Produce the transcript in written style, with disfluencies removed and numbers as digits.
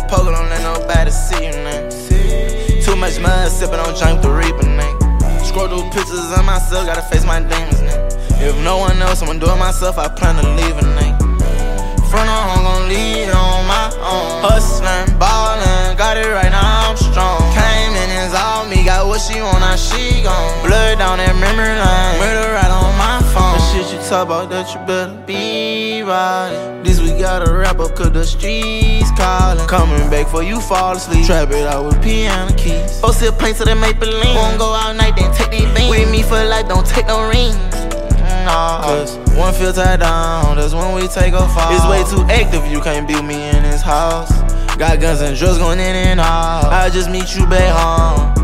poker, don't let nobody see you, man. Too much mud, sippin' on drink the reaper, man. Scroll through pictures of myself, gotta face my demons, man. If no one else, I'ma do it myself, I plan to leave it, man. Front on home, gon' lead on my own. Hustlin', ballin', got it right now, I'm strong. Came in, it's all me, got what she want, now she gone. Blood down that memory lane, murder right on my phone. The shit you talk about, that you better be right. This we gotta wrap up, cause the streets callin'. Coming back for you fall asleep, trap it out with piano keys. Go sip paint to the maple leaf. Won't go all night, then take these beans. With me for life, don't take no rings. Nah, cause one feel tied down, that's when we take a fall. It's way too active, you can't build me in this house. Got guns and drugs going in and out, I'll just meet you back home.